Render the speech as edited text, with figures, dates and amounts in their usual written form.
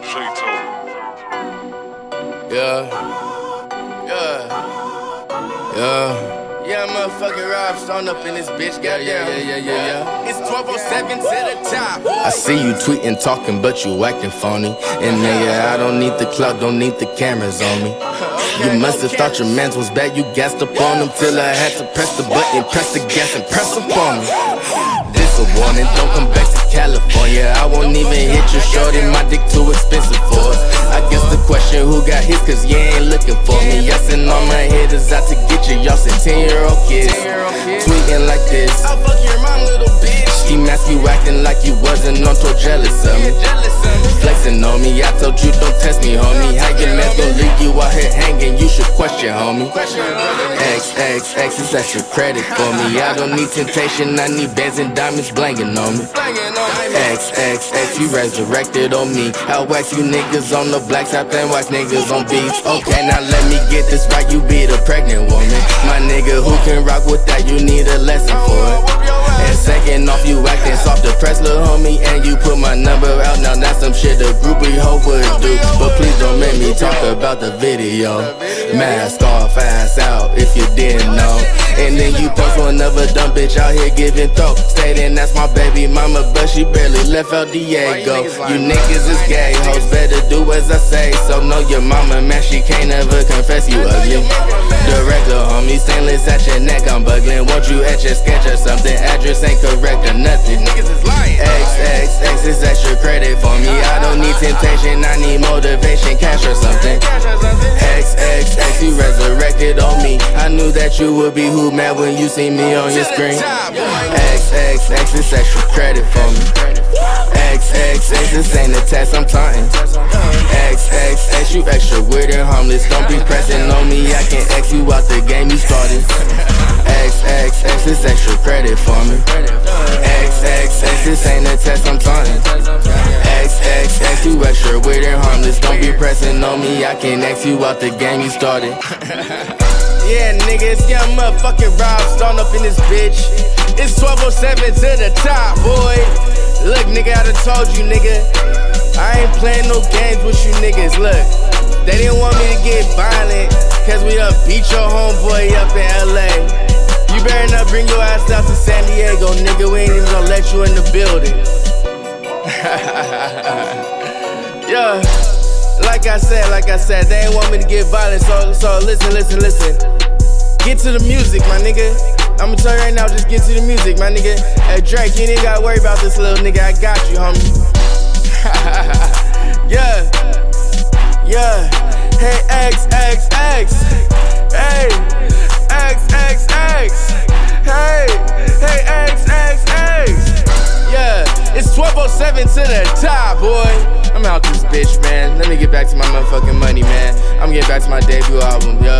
Yeah, motherfucking Rob Stone up in this bitch, goddamn. Yeah. It's 12:07 to the top. I see you tweeting, talking, but you acting phony. And nigga, I don't need the clout, don't need the cameras on me. You must have thought your mans was bad, you gassed up on them till I had to press the button, press the gas and press up on me. This a warning, don't come back to California. I won't even hit your shorty, my dick too expensive for us. I guess the question who got hits, cause you ain't looking for me. Y'all send all my hitters out to get you, y'all send 10-year-old kids tweeting like this. I'll fuck your mom, little bitch. Ski mask, you acting like you wasn't on tour, jealous of me. Flexing on me, I told you don't test me, homie. How your mans gon' leave you out here hanging, you should question, homie. X is extra credit for me. I don't need temptation, I need bands and diamonds blanking on me. X, you resurrected on me. I'll wax you niggas on the black top and wax niggas on beats. Okay, now let me get this right, you be the pregnant woman. My nigga, who can rock with that, you need a lesson for it. And second off, you acting soft, depressed, little homie. And you put my number out, now that's some shit a groupie hoe would do. But please don't make me talk about the video. Mask off, ass out, if you didn't know. And then you post one of a dumb bitch out here giving throat, stating that's my baby mama, but she barely left El Diego. You niggas is gay, hoes better do as I say. So know your mama, man, she can't ever confess you ugly. Director, homie, stainless at your neck, I'm buggling. Won't you etch a sketch or something? Address ain't correct or nothing. X is extra credit for me. I don't need temptation, I need motivation, cash or something. X, you resurrected on me. I knew that you would be who mad when you see me on your screen. X is extra credit for me. X, this ain't a test, I'm taunting. X, you extra weird and harmless. Don't be pressing on me, I can X you out the game you started. X is extra credit for me. X, this ain't a test, I'm taunting. X, you extra weird and harmless. Don't be pressing on me, I can X you out the game you started. Yeah, nigga, it's young motherfucking Rob Stone up in this bitch. It's 12:07 to the top, boy. Look, nigga, I done told you, nigga, I ain't playing no games with you niggas. Look, they didn't want me to get violent, cause we done beat your homeboy up in LA. You better not bring your ass out to San Diego, nigga, we ain't even gonna let you in the building. Yeah, like I said, they ain't want me to get violent, so listen. Get to the music, my nigga. I'ma tell you right now, just get to the music, my nigga. Hey, Drake, you ain't gotta worry about this little nigga, I got you, homie. Yeah. Hey, X. Hey, X. Yeah, it's 12:07 to the top, boy. I'm out this bitch, man. Let me get back to my motherfucking money, man. I'm getting back to my debut album, yo.